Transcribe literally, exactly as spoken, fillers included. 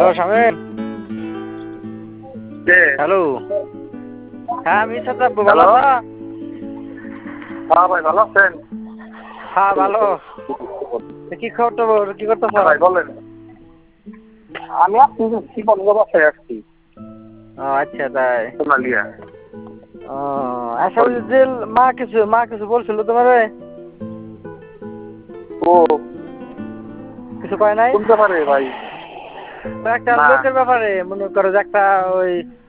শামিম। কে? Hello. হ্যাঁ আমি সাদ্দাব, ভালো হ্যালো। আছো? হ্যাঁ ভাই, ভালো আছেন? হ্যাঁ ভালো। কি খবর টবর, কি করতেছ? হ্যাঁ ভাই বলেন। আমি আসছি শিবন বাসায় আসছি ও আচ্ছা তাই। সোনালিয়া। ও আচ্ছা, ওই যে মা কিছু মা কিছু বলছিল তোমারে? ও কিছু কয় নাই? কোন ব্যাপারে ভাই? একটা না। লোকের ব্যাপারে, মনে করো যে একটা ওই